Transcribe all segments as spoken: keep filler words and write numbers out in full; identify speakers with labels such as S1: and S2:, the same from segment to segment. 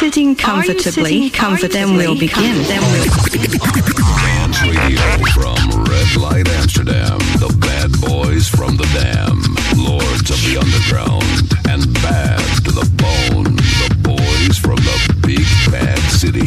S1: sitting comfortably? Comfortably. Then we'll begin. Then we'll
S2: Dance Radio from Red Light Amsterdam. The bad boys from the Dam. Lords of the Underground. And bad to the bone. The boys from the big bad city.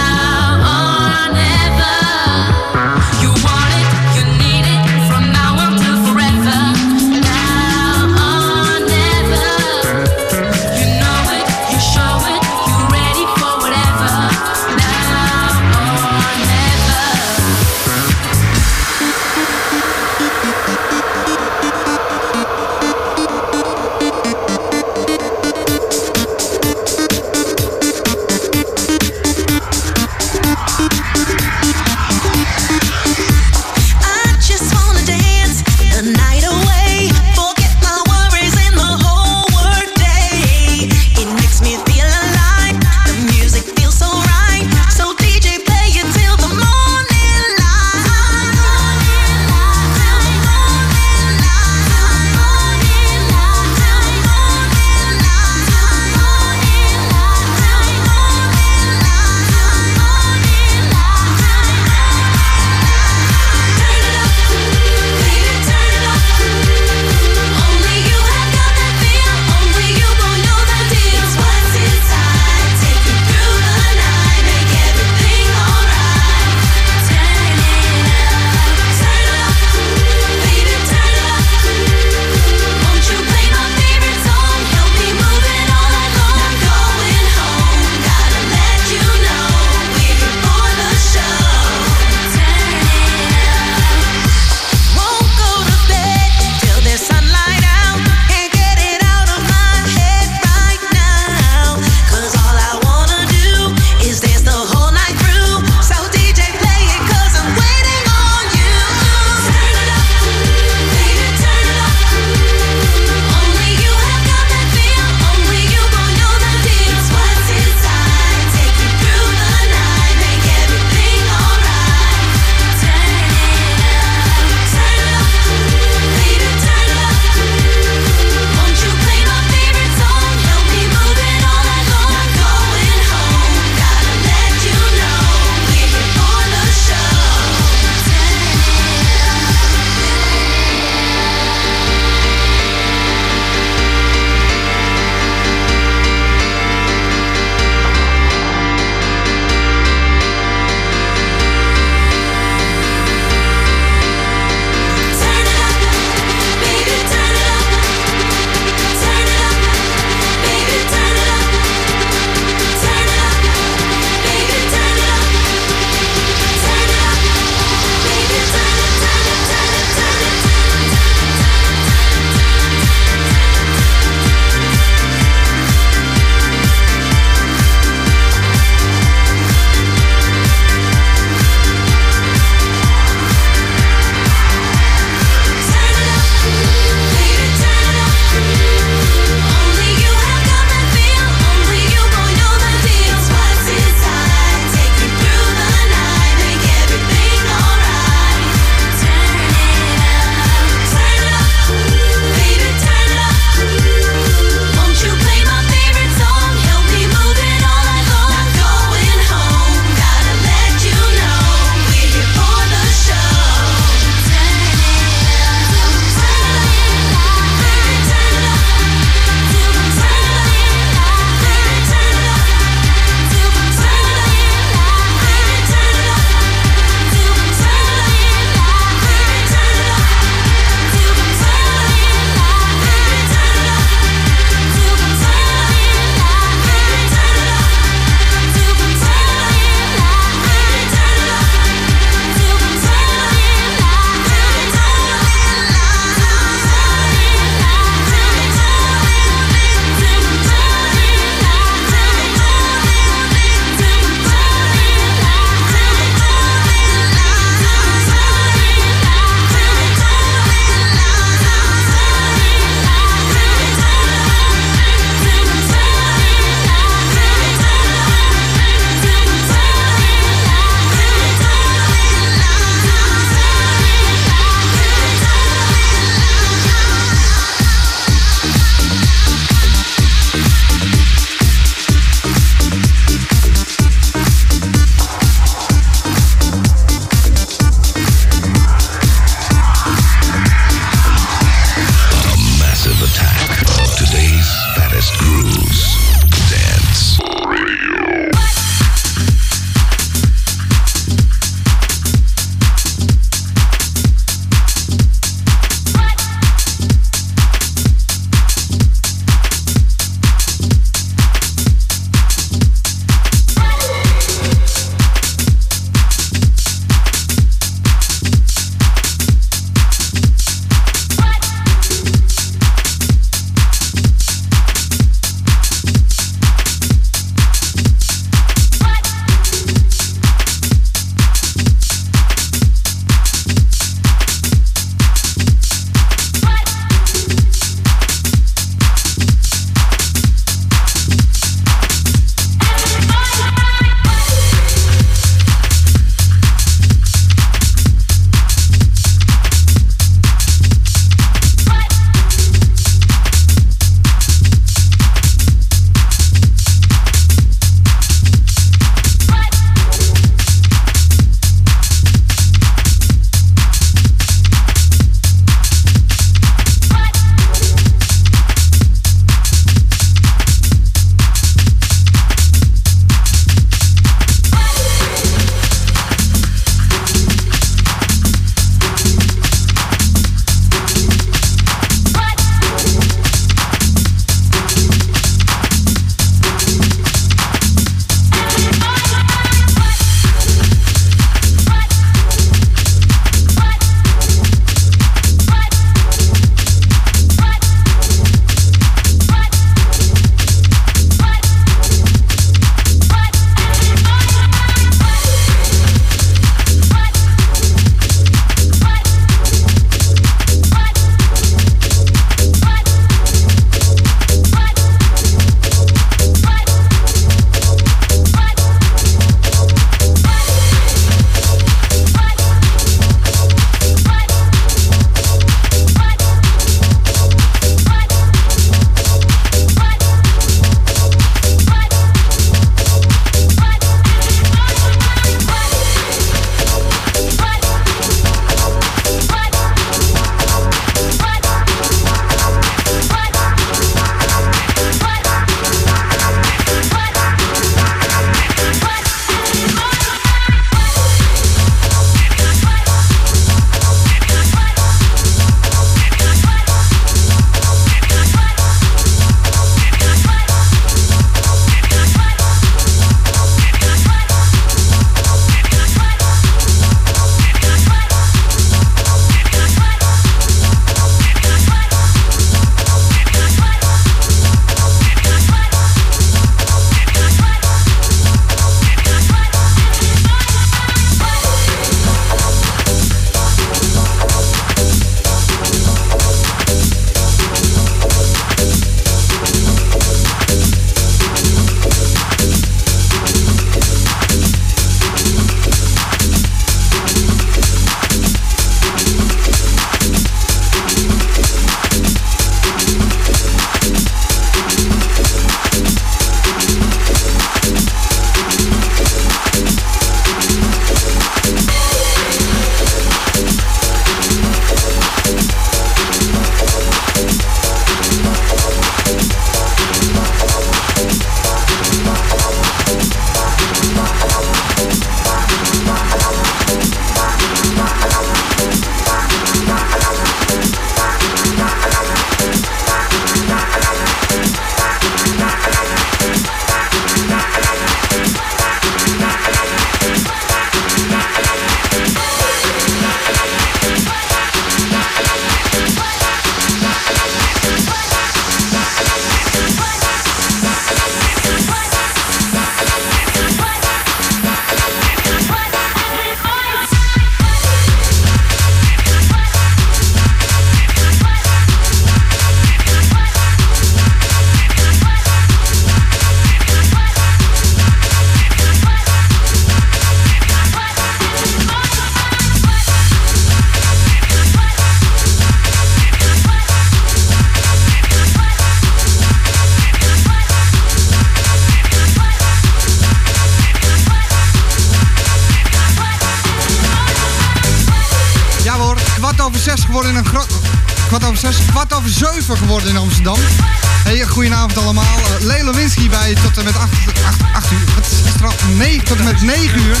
S3: in een groot... Kwart over zes, kwart over zeven geworden in Amsterdam. Hey, goedenavond allemaal. Uh, Lelo Winsky bij tot en met acht, acht, acht uur. Wat is het er? negen tot en met negen uur.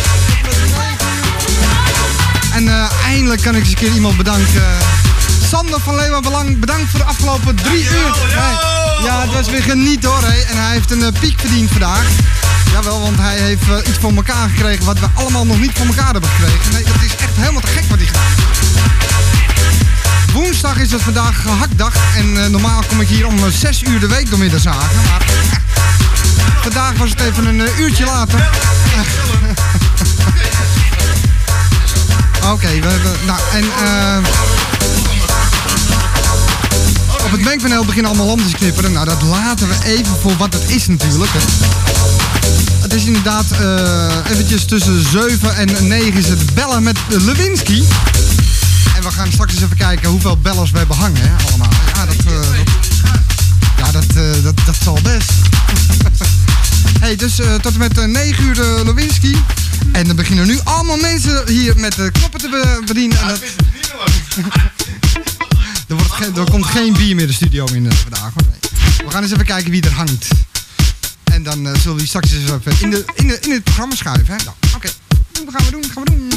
S3: En uh, eindelijk kan ik eens een keer iemand bedanken. Uh, Sander van Leeuwen Belang, bedankt voor de afgelopen drie uur. Hey, ja, het was weer geniet hoor. Hey. En hij heeft een uh, piek verdiend vandaag. Jawel, want hij heeft uh, iets voor elkaar gekregen wat we allemaal nog niet voor elkaar hebben gekregen. Nee, dat is echt helemaal te gek wat hij gedaan. Woensdag is het vandaag gehaktdag en uh, normaal kom ik hier om uh, zes uur de week door midden zagen. Maar uh, vandaag was het even een uh, uurtje later. Oké, okay, we, we, nou en uh, op het mengpaneel beginnen allemaal lampjes te knipperen. Nou, dat laten we even voor wat het is natuurlijk. Hè. Het is inderdaad uh, eventjes tussen zeven en negen is het bellen met Lewinsky. En we gaan straks eens even kijken hoeveel bellers we hebben hangen, hè, allemaal. Ja, dat, uh, dat, ja, dat, uh, dat, dat zal best. Hey, dus uh, tot en met uh, negen uur de Lewinsky. En dan beginnen nu allemaal mensen hier met de knoppen te be- bedienen. En dat... er, wordt ge- er komt geen bier meer de studio in uh, vandaag. Maar nee. We gaan eens even kijken wie er hangt. En dan uh, zullen we die straks eens even in, de, in, de, in het programma schuiven. Hè? Nou, oké. Okay. Dat gaan we doen, dat gaan we doen.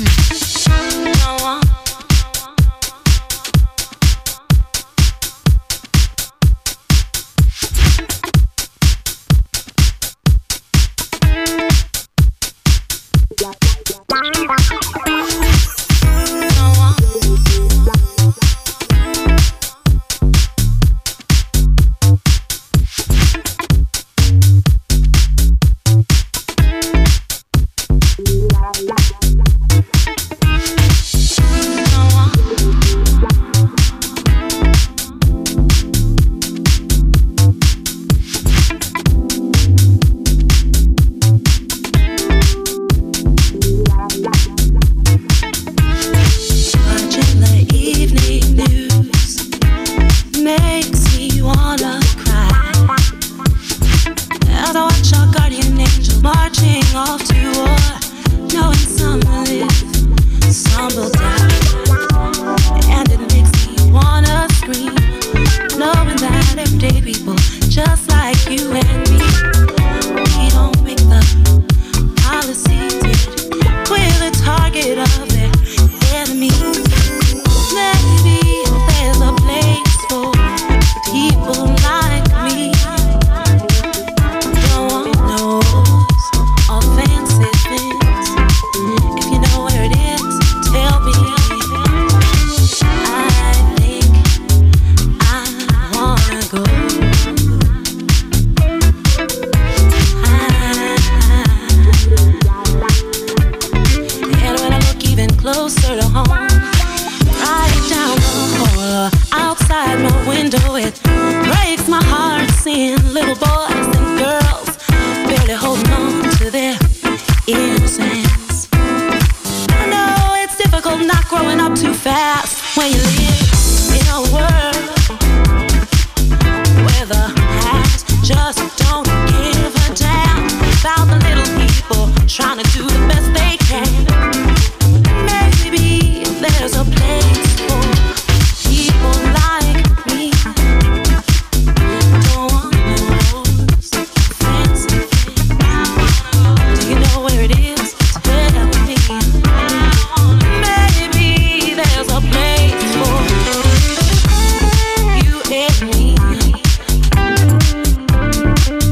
S4: Me.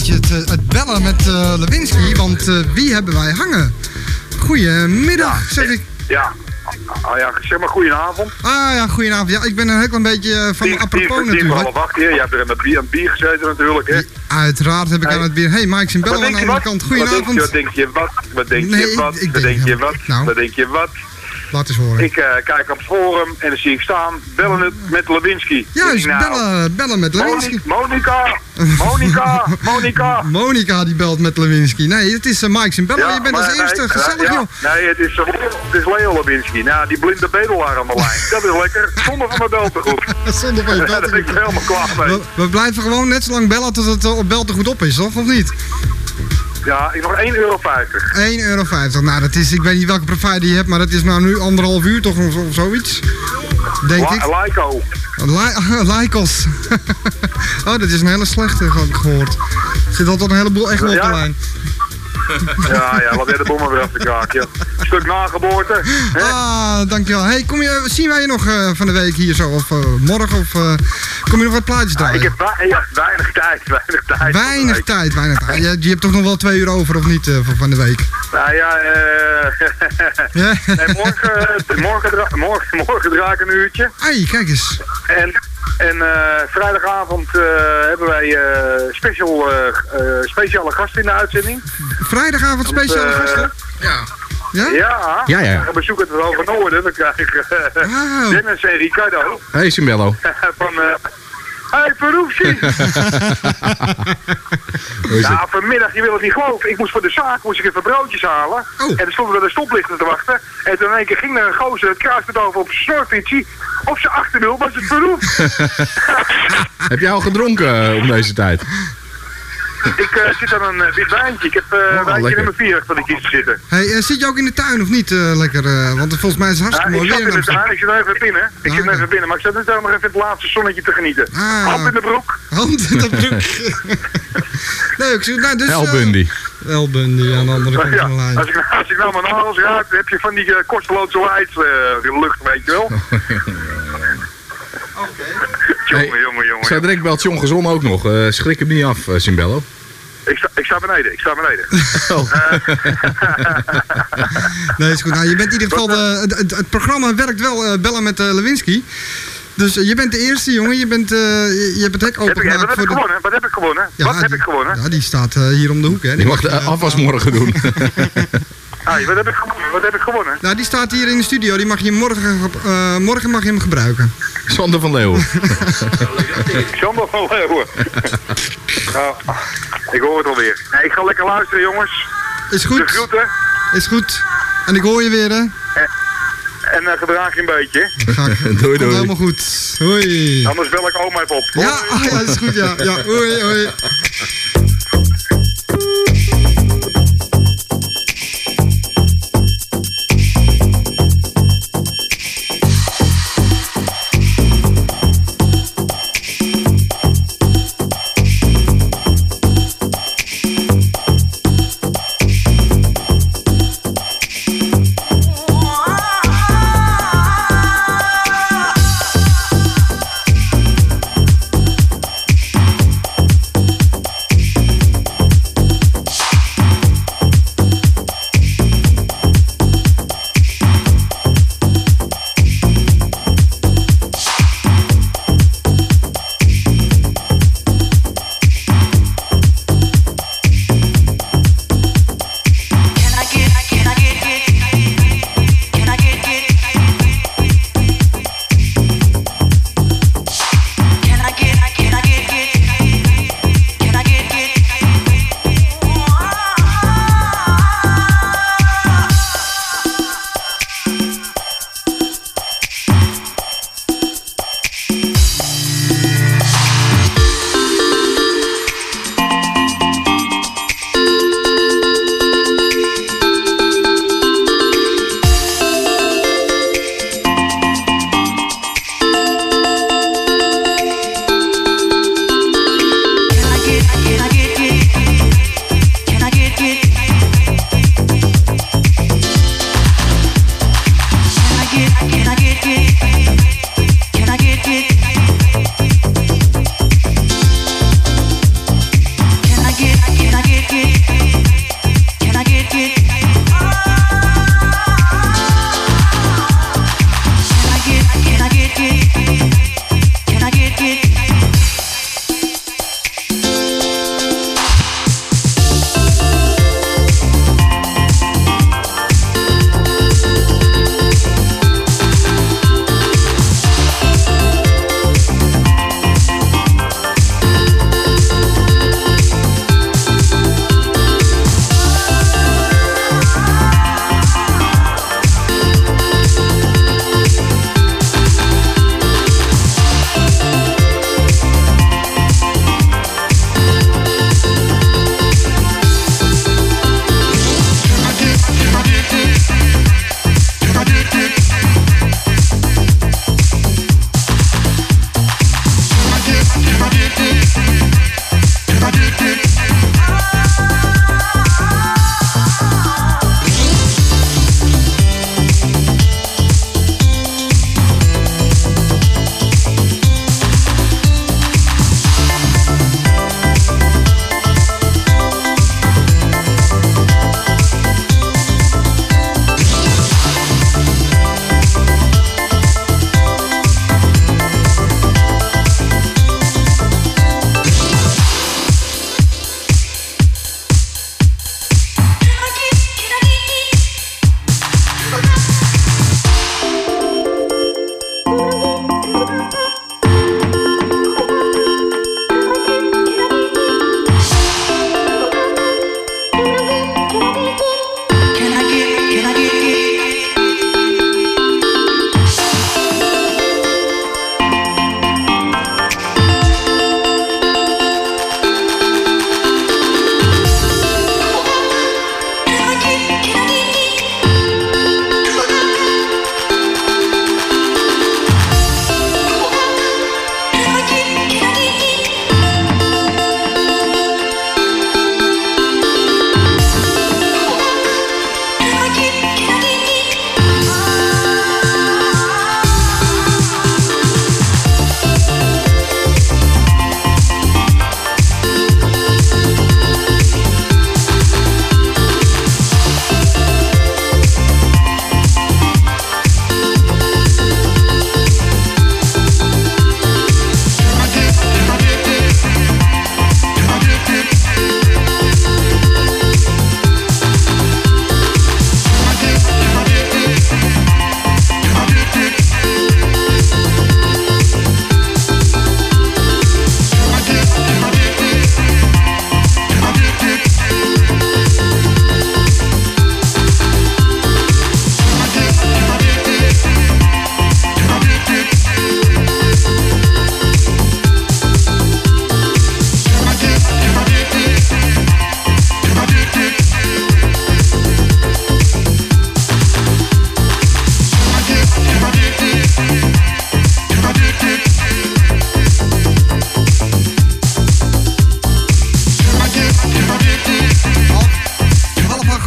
S3: beetje het, uh, het bellen met uh, Lewinsky, want uh, wie hebben wij hangen? Goedemiddag, zeg ik.
S4: Ja. Oh ja, zeg maar goedenavond.
S3: Ah ja, goedenavond. Ja, ik ben een heel klein beetje uh, van
S4: tien,
S3: apropos
S4: tien,
S3: natuurlijk.
S4: Tien voor half acht hier. Je hebt er aan het bier, aan het bier gezeten natuurlijk, hè?
S3: Ja, uiteraard heb ik
S4: hey.
S3: aan het bier. Hey, Mike Simbel aan de andere kant. Goedenavond.
S4: Wat denk je wat? Wat denk
S3: nee,
S4: je wat?
S3: Ik, ik
S4: wat denk, denk je wat?
S3: Nou,
S4: wat denk je wat?
S3: Laat eens horen.
S4: Ik uh, kijk op het forum en dan zie ik staan, bellen het met Lewinsky.
S3: Juist,
S4: nou,
S3: bellen, bellen met Lewinsky.
S4: Monica, Monica, Monica.
S3: Monica die belt met Lewinsky. Nee, het is uh, Mike Simbel. Ja, je bent als eerste.
S4: Nee,
S3: gezellig,
S4: ja,
S3: joh.
S4: Nee, het is, uh, het is Leo Lewinsky. Nou, die blinde bedelaar aan de lijn. Dat is lekker. Zonder van mijn beltegoed.
S3: Zonder van je beltegoed.
S4: Daar ben ik helemaal klaar mee.
S3: We, we blijven gewoon net zo lang bellen tot het op beltegoed op is, toch? Of niet?
S4: Ja, ik nog één euro vijftig.
S3: één euro vijftig. Nou, dat is, ik weet niet welke provider je hebt, maar dat is nou nu anderhalf uur toch of, of zoiets. Denk
S4: La,
S3: ik.
S4: Lyco.
S3: Lycos. Oh, dat is een hele slechte, heb ik gehoord. Er zit altijd een heleboel echt op de
S4: ja?
S3: lijn.
S4: Ja, ja, laat jij de bommen weer af de kaak, ja. Een stuk nageboorte. Hè?
S3: Ah, dankjewel. Hey, kom je, zien wij je nog uh, van de week hier zo? Of uh, morgen? Of uh, kom je nog wat plaatjes draaien?
S4: Ja, ik heb we ja, weinig tijd, weinig tijd.
S3: Weinig tijd, weinig tijd. Je, je hebt toch nog wel twee uur over, of niet, uh, van de week?
S4: Nou ja, eh... Uh, nee, morgen, morgen, dra morgen, morgen draai ik een uurtje.
S3: Ai, kijk eens.
S4: En, en uh, vrijdagavond uh, hebben wij uh, special, uh, uh, speciale gasten in de uitzending.
S3: Vrijdagavond speciale uh, gasten?
S4: Ja.
S3: Ja?
S4: Ja,
S5: ja, ja.
S4: We bezoeken het Hoge Noorden. Dan krijg ik uh, wow. Dennis en Ricardo.
S5: Hey Simbello.
S4: Van... Uh, Hey, Peroefje! Ja, vanmiddag, je wil het niet geloven. Ik moest voor de zaak moest ik even broodjes halen. Oh. En dan stonden we de stoplichten te wachten. En toen in één keer ging er een gozer, het kruist het over op zijn snorfietsie. Op zijn achterwiel was het Peroef.
S5: Heb jij al gedronken uh, om deze tijd?
S4: Ik uh, zit aan een uh, wit wijntje. Ik heb uh, oh, wijntje nummer vier van de kist zitten.
S3: Hey, uh, zit je ook in de tuin of niet? Uh, lekker, uh, want volgens mij is het hartstikke
S4: ja,
S3: mooi
S4: weer. Ik zat in de tuin, ik zit even binnen. Ik
S3: ah,
S4: zit
S3: ja.
S4: even binnen, maar ik zat net nog even het laatste zonnetje te genieten.
S3: Ah.
S4: Hand in de broek.
S3: Hand in de broek. Leuk. Nou, dus,
S5: El Bundy.
S3: Uh, El Bundy aan de andere kant
S4: ja,
S3: van de lijn.
S4: Als ik, als ik nou mijn nagels raak, dan heb je van die uh, kosteloze lights uh, lucht, weet je wel.
S3: Oké.
S4: Jongen,
S5: hey,
S4: jongen, jongen.
S5: Zo direct belt John Gezon ook nog. Uh, schrik hem niet af, uh, Simbello.
S4: Ik sta, ik sta beneden, ik sta beneden.
S5: Oh.
S3: Nee, is goed. Nou, je bent in ieder geval, de, het, het, het programma werkt wel, uh, bellen met uh, Lewinsky. Dus uh, je bent de eerste, jongen. Je, bent, uh, je, je hebt het hek opengemaakt.
S4: Wat heb ik
S3: de...
S4: gewonnen? Wat heb ik gewonnen?
S3: Ja,
S4: wat heb
S3: die,
S4: ik gewonnen?
S3: Ja, die staat uh, hier om de hoek, hè. Die
S5: je mag de uh, afwas morgen doen.
S4: Ah, wat heb ik gewonnen? Wat heb ik gewonnen?
S3: Nou, die staat hier in de studio. Die mag je morgen, uh, morgen mag je hem gebruiken.
S5: Sander van Leeuwen.
S4: Sander van Leeuwen. Nou, ik hoor het alweer. Nee, ik ga lekker luisteren, jongens.
S3: Is goed.
S4: De groeten.
S3: Is goed. En ik hoor je weer, hè.
S4: En, en uh, gedraag je een beetje.
S3: Ga ik.
S5: Doei, doei.
S3: Komt helemaal goed. Hoi.
S4: Anders bel ik oma even op.
S3: Ja, ah, ja, dat is goed, ja. Ja, hoi, hoi.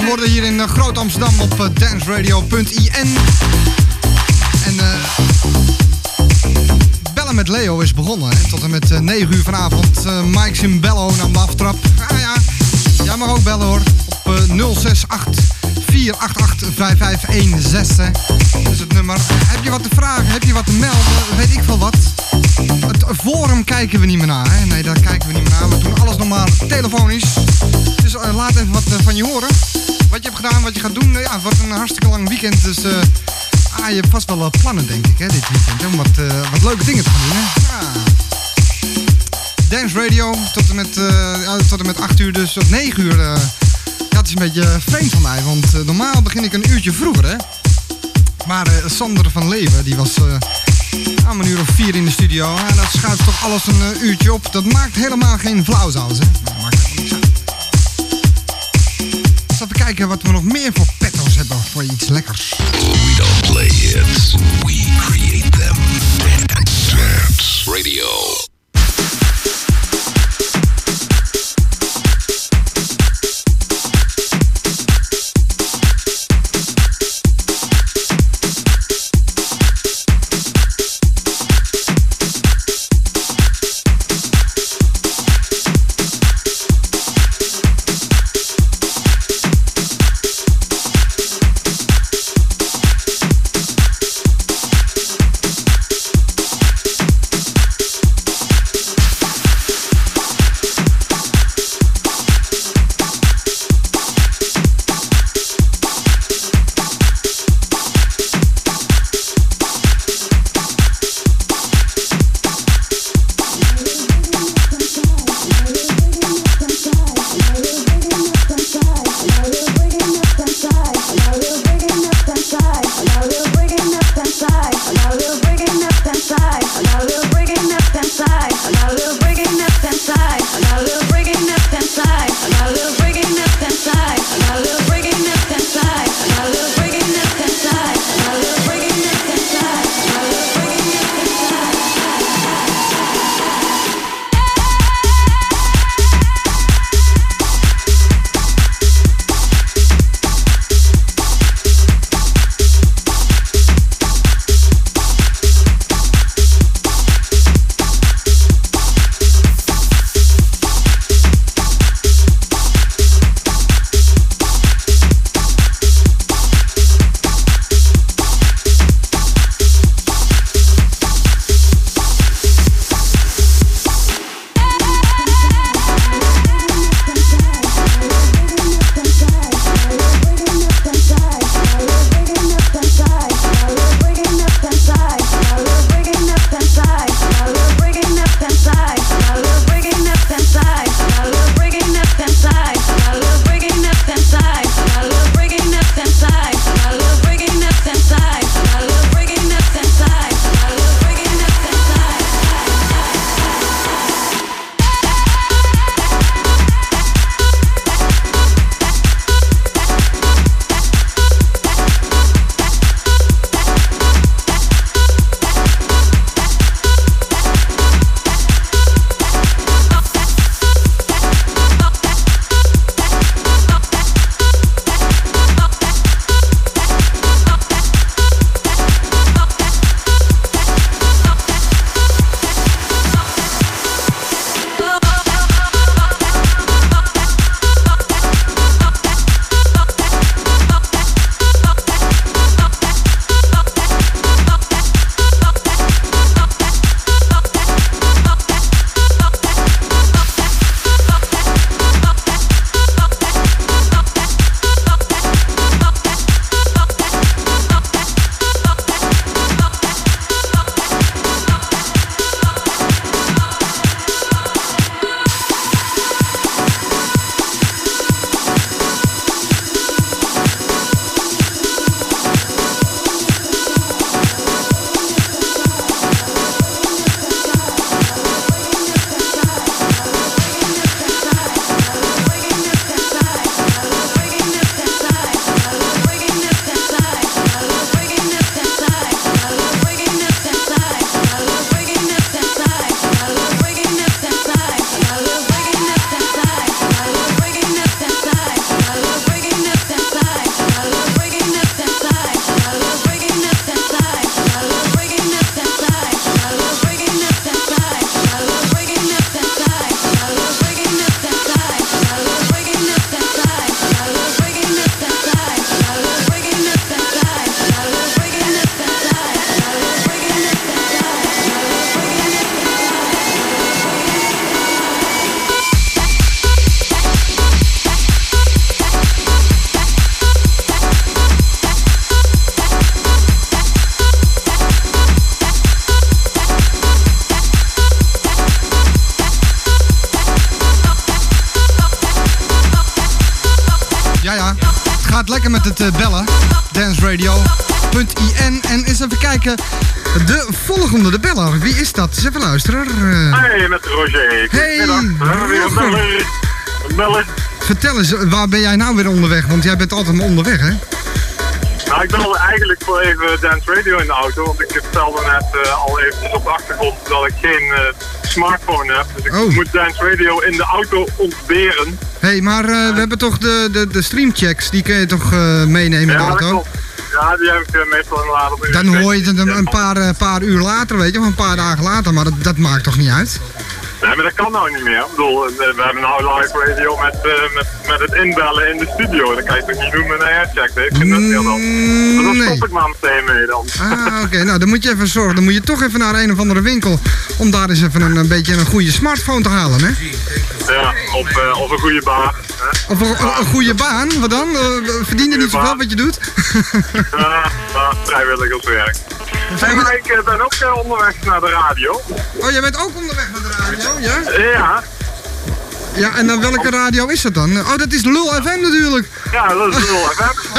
S3: geworden hier in uh, Groot Amsterdam op uh, danceradio punt i n. En uh, Bellen met Leo is begonnen. Hè? Tot en met uh, negen uur vanavond. Uh, Mike Simbello nam de aftrap. Ah ja, jij mag ook bellen hoor. Op uh, nul zes acht vier acht acht vijf vijf een zes. Hè? Dat is het nummer. Heb je wat te vragen? Heb je wat te melden? Weet ik veel wat. Het forum kijken we niet meer naar. Hè? Nee, daar kijken we niet meer naar. We doen alles nog maar telefonisch. Dus uh, laat even wat uh, van je horen. Wat je hebt gedaan, wat je gaat doen. Uh, ja, het wordt een hartstikke lang weekend. Dus uh, ah, je hebt vast wel uh, plannen, denk ik, hè, dit weekend. Hè, om wat, uh, wat leuke dingen te gaan doen. Hè? Ja. Dance Radio tot en met, uh, tot en met acht uur, dus tot negen uur. Uh, ja, het is een beetje vreemd van mij. Want uh, normaal begin ik een uurtje vroeger, hè. Maar uh, Sander van Leeuwen, die was... Uh, aan een uur of vier in de studio. En dat schuift toch alles een uh, uurtje op. Dat maakt helemaal geen flauwsaus, hè. Dat maakt helemaal niks uit. Dus even kijken wat we nog meer voor petto's hebben. Voor iets lekkers.
S2: We don't play hits. We create them. Dance Radio.
S3: het gaat lekker met het uh, bellen. danceradio punt i n. En eens even kijken. De volgende, de beller. Wie is dat? Eens even luisteren. Uh...
S6: Hey, met Roger.
S3: Hey,
S6: We hebben weer een beller. Een beller.
S3: Vertel eens, waar ben jij nou weer onderweg? Want jij bent altijd maar onderweg, hè?
S6: Nou, ik belde eigenlijk voor even Dance Radio in de auto. Want ik vertelde net uh, al eventjes op de achtergrond dat ik geen uh, smartphone heb. Dus ik
S3: oh.
S6: moet Dance Radio in de auto ontberen.
S3: Hé, hey, maar uh, we hebben toch de, de, de streamchecks, die kun je toch uh, meenemen in de
S6: ja,
S3: auto?
S6: Dat klopt. Ja, die heb ik uh, meestal inderdaad op een
S3: Dan hoor je het een, een paar, uh, paar uur later, weet je, of een paar dagen later, maar dat, dat maakt toch niet uit?
S6: Nee, maar dat kan nou niet meer. Ik bedoel, we hebben nou live radio met, uh, met, met het inbellen in de studio. Dat kan je toch niet doen met een aircheck, hè? Ik vind dat heel dan.
S3: Mm,
S6: Dus daar
S3: nee.
S6: stop ik maar meteen mee dan.
S3: Ah, oké. Okay. Nou, dan moet je even zorgen. Dan moet je toch even naar een of andere winkel om daar eens even een, een beetje een goede smartphone te halen, hè?
S6: Ja, of, uh, of een goede baan. Hè?
S3: Of een, een, een goede baan, wat dan? Uh, verdien je niet zoveel wat je doet?
S6: Ja, uh, vrijwilligerswerk. Hey, maar ik uh, ben ook uh, onderweg naar de radio.
S3: Oh, jij bent ook onderweg naar de radio, ja?
S6: Ja.
S3: Ja, en dan welke radio is dat dan? Oh, dat is Lul F M natuurlijk.
S6: Ja, dat is Lul F M.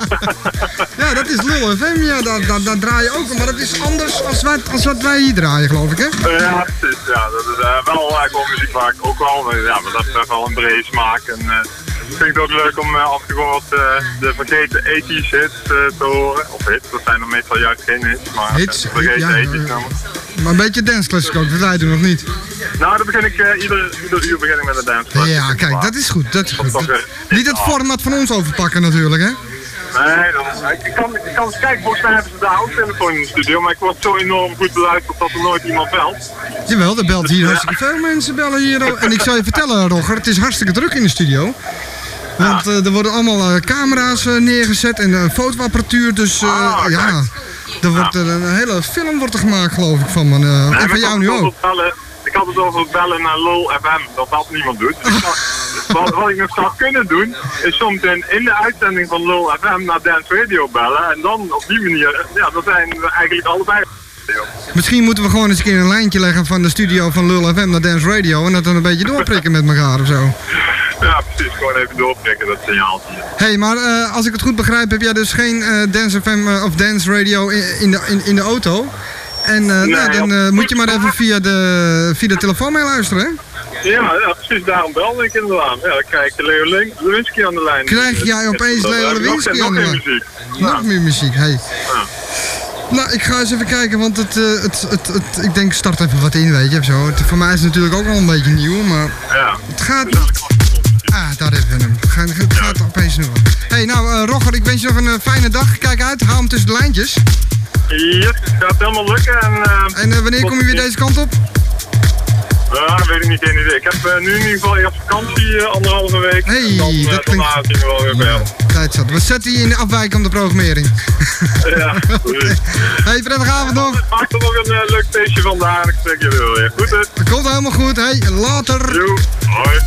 S3: Ja, dat is Lul F M, ja, daar, daar, daar draai je ook. Maar dat is anders als wat, als wat wij hier draaien, geloof ik, hè?
S6: Uh, ja, precies. Ja, dat is uh, wel uh, gewoon muziek waar ik ook wel. Uh, ja, maar dat heeft wel een brede smaak. En, uh, ik vind het ook leuk om uh, af en toe gewoon wat uh, de vergeten eighties hits uh, te horen. Of hits, dat zijn er meestal juist geen hits, maar
S3: hits,
S6: uh, vergeten
S3: ja,
S6: eighties
S3: uh,
S6: nummers.
S3: Maar een beetje dance classic ook, dat wij doen nog niet.
S6: Nou, dan begin ik uh, ieder, ieder uur begin ik met een dance classic.
S3: Ja, kijk, dat is goed, dat is goed.
S6: Dat
S3: Dat, niet het format van ons overpakken natuurlijk, hè?
S6: Nee, dan, ik, kan, ik kan eens kijken, volgens mij hebben ze de houtelefoon in de studio, maar ik word zo enorm goed beluisterd dat er nooit iemand belt.
S3: Jawel, er belt hier hartstikke veel mensen bellen hier. En ik zou je vertellen, Roger, het is hartstikke druk in de studio. Want uh, er worden allemaal uh, camera's uh, neergezet en een uh, fotoapparatuur, dus uh,
S6: ah,
S3: ja, er wordt uh, een hele film wordt er gemaakt, geloof ik, van, uh,
S6: nee,
S3: en van jou nu ook.
S6: Bellen, ik had het over bellen naar Lul F M, dat dat niemand doet. Dus ik zou, wat, wat ik nog zou kunnen doen, is soms in, in de uitzending van Lul F M naar Dance Radio bellen en dan op die manier, ja, dat zijn we eigenlijk allebei.
S3: Misschien moeten we gewoon eens een keer een lijntje leggen van de studio van Lul F M naar Dance Radio en dat dan een beetje doorprikken met elkaar of zo.
S6: Ja, precies. Gewoon even doorprikken, dat signaaltje.
S3: Hé, hey, maar uh, als ik het goed begrijp, heb jij dus geen uh, Dance F M uh, of Dance Radio in, in, de, in, in de auto. En uh,
S6: nee,
S3: nou, dan uh, moet je maar even via de, via de telefoon mee luisteren, hè?
S6: Ja, ja, precies. Daarom belde ik inderdaad. Ja, dan krijg ik Leo Lewinsky aan de lijn.
S3: Krijg jij opeens Leo Lewinsky aan de lijn?
S6: Nog meer muziek.
S3: Nog
S6: Ja.
S3: meer muziek, hé. Hey.
S6: Ja.
S3: Nou, ik ga eens even kijken, want het, uh, het, het, het, ik denk start even wat in, weet je, of zo. Het, voor mij is het natuurlijk ook wel een beetje nieuw, maar
S6: Ja.
S3: het gaat... Ah, daar hebben we hem. Het gaat, het gaat opeens nu. Hé, hey, nou, uh, Roger, ik wens je nog een uh, fijne dag. Kijk uit, hou hem tussen de lijntjes.
S6: Yes, het gaat helemaal lukken. En, uh,
S3: En uh, wanneer kom je weer deze kant op?
S6: Ja, weet ik niet, geen idee. Ik heb uh, nu in ieder geval eerst vakantie, uh, anderhalve week.
S3: Hey,
S6: en dan, uh,
S3: dat klinkt-
S6: daarna zien we wel weer verder.
S3: Tijd zat. We zetten je in de afwijkende programmering.
S6: Ja,
S3: Oké. Hey, prettige avond nog.
S6: Maak er nog een uh, leuk feestje vandaag en ik spreek jullie wel weer. Goed, hè?
S3: Dat komt helemaal goed. Hey, later.
S6: Yo, hoi.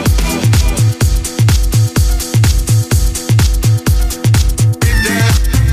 S7: Down.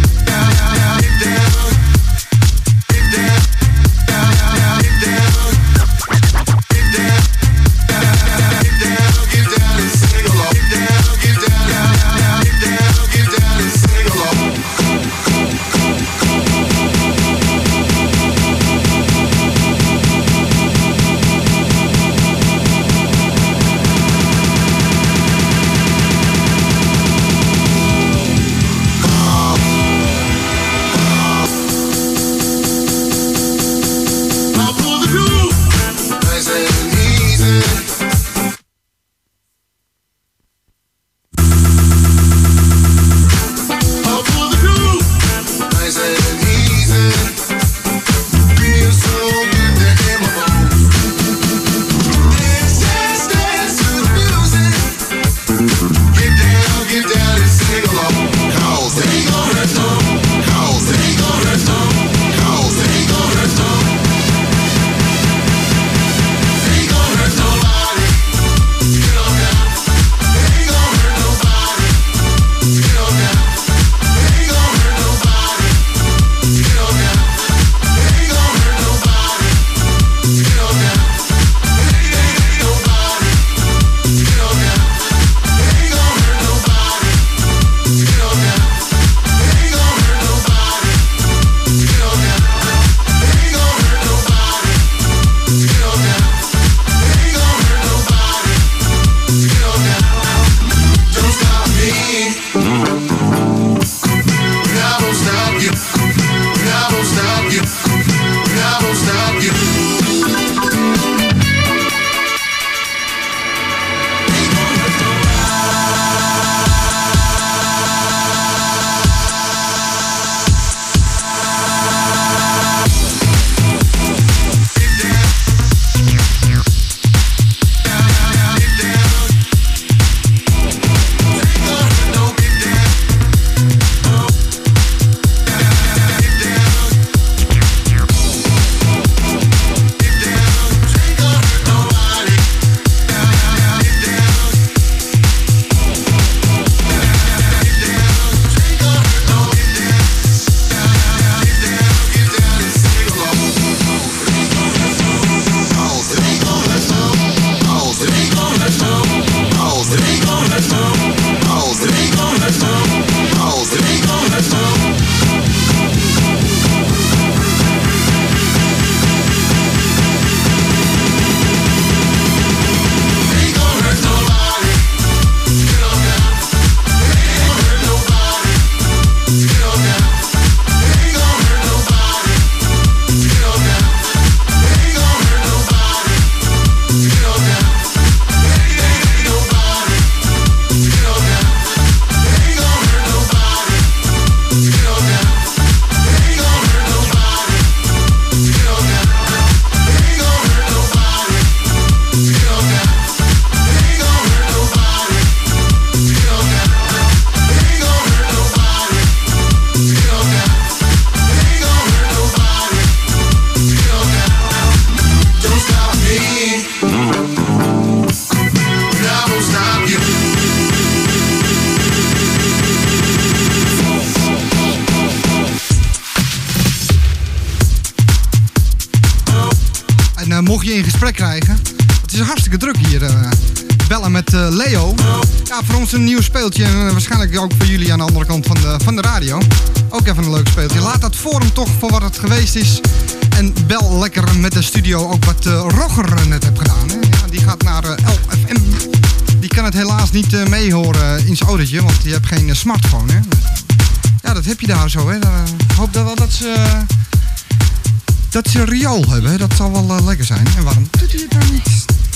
S3: uh, mocht je in gesprek krijgen. Het is hartstikke druk hier. Uh, bellen met uh, Leo. Ja, voor ons een nieuw speeltje. En uh, waarschijnlijk ook voor jullie aan de andere kant van de, van de radio. Ook even een leuk speeltje. Laat dat forum toch voor wat het geweest is. En bel lekker met de studio. Ook wat uh, Rogger net heeft gedaan. Hè? Ja, die gaat naar uh, L F M. Die kan het helaas niet uh, meehoren in zijn autootje. Want die heeft geen uh, smartphone. Hè? Ja, dat heb je daar zo. Ik uh, hoop dat wel dat ze... Uh, dat ze riool hebben. Hè? Dat zal wel uh, lekker zijn. En waarom doet hij het nou niet?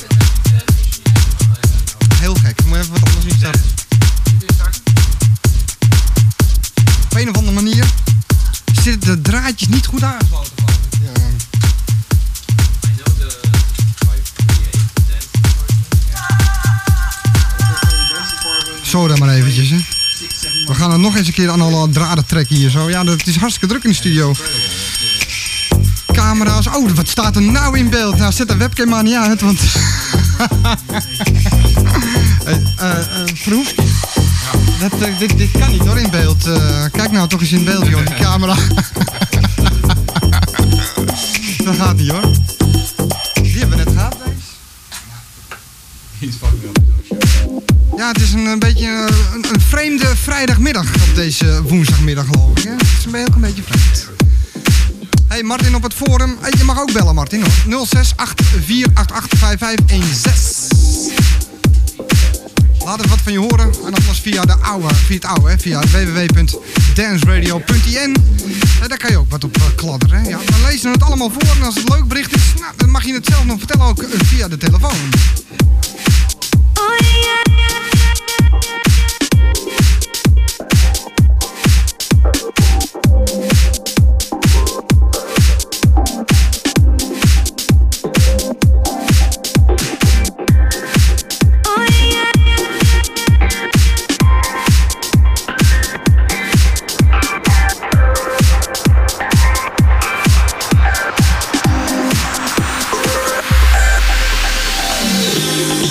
S3: Heel gek. Moet je even wat anders instarten. Op een of andere manier zitten de draadjes niet goed aangesloten. Ja. Zo dan maar eventjes, hè. We gaan er nog eens een keer aan alle draden trekken hier zo. Ja, het is hartstikke druk in de studio. Camera's. Oh, wat staat er nou in beeld? Nou, zet de webcam maar niet uit, want... hey, uh, uh, Verhoef. Dat, uh, dit, dit kan niet hoor, in beeld. Uh, kijk nou toch eens in beeld, joh, die camera. Dat gaat niet hoor. Die hebben we net gehad, deze. Ja, het is een, een beetje een, een vreemde vrijdagmiddag op deze woensdagmiddag, geloof ik. Hè? Het is een, ook een beetje vreemd. Hey Martin op het forum. Hey, je mag ook bellen, Martin hoor. nul zes acht vier acht acht vijf vijf een zes. Laat eens wat van je horen. En anders via de oude, via het oude, hè? Via w w w punt dance radio punt i n. En daar kan je ook wat op uh, kladderen. Hè? Ja, we lezen het allemaal voor. En als het een leuk bericht is, nou, dan mag je het zelf nog vertellen ook uh, via de telefoon. Oh, yeah.
S7: We'll be right back.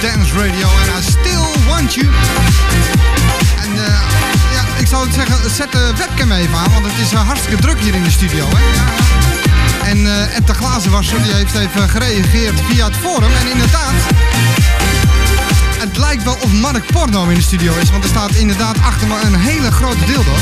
S3: Dance Radio en I Still Want You. En uh, ja, ik zou het zeggen, zet de webcam even aan, want het is uh, hartstikke druk hier in de studio. Hè? Ja. En uh, Ed de Glazenwasser die heeft even gereageerd via het forum. En inderdaad, het lijkt wel of Mark Porno in de studio is, want er staat inderdaad achter me een hele grote dildo.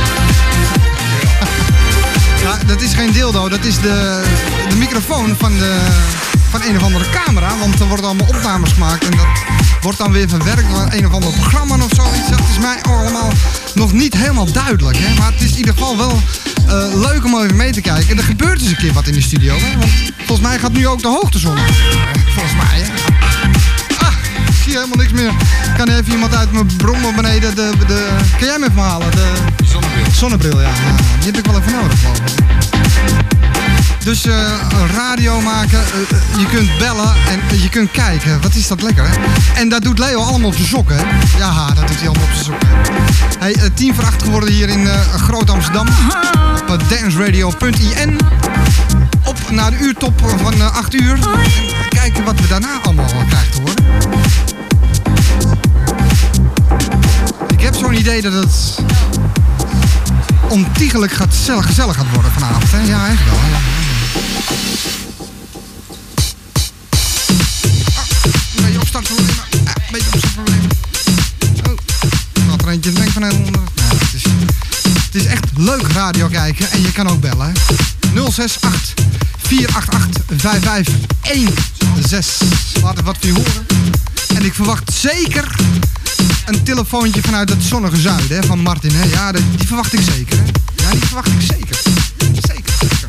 S3: Ja, dat is geen dildo, dat is de, de microfoon van, de, van een of andere camera. Want er worden allemaal opnames gemaakt en dat wordt dan weer verwerkt door een of ander programma of zoiets. Dat is mij allemaal nog niet helemaal duidelijk. Hè? Maar het is in ieder geval wel uh, leuk om even mee te kijken. En er gebeurt eens een keer wat in de studio. Hè? Want volgens mij gaat nu ook de hoogtezon. Uh, volgens mij, hè? Ah, ik zie helemaal niks meer. Kan even iemand uit mijn bron op beneden de, de... Kan jij me even halen? De zonnebril. Zonnebril, ja. Nou, die heb ik wel even nodig, geloof ik. Dus uh, radio maken, uh, je kunt bellen en uh, je kunt kijken. Wat is dat lekker, hè? En dat doet Leo allemaal op zijn sokken, hè? Ja, dat doet hij allemaal op zijn sokken. Hey, uh, tien voor acht geworden hier in uh, Groot Amsterdam. Op uh, danceradio punt i n. Op naar de uurtop van uh, acht uur. En kijken wat we daarna allemaal krijgen te horen. Ik heb zo'n idee dat het ontiegelijk gaat, gezellig gaat worden vanavond, hè? Ja, echt wel, ja. Een beetje opstartproblemen. Ah, een beetje opstartproblemen. Oh, er gaat er eentje in het meng van heel onder. Nou, het, is, het is echt leuk radio kijken en je kan ook bellen. nul zes acht vier acht acht vijf vijf een zes. Laat het wat van je horen. En ik verwacht zeker een telefoontje vanuit het zonnige zuiden, hè, van Martin. Hè. Ja, die, die verwacht ik zeker. Hè. Ja, die verwacht ik zeker. Zeker, zeker.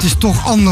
S3: het is toch anders.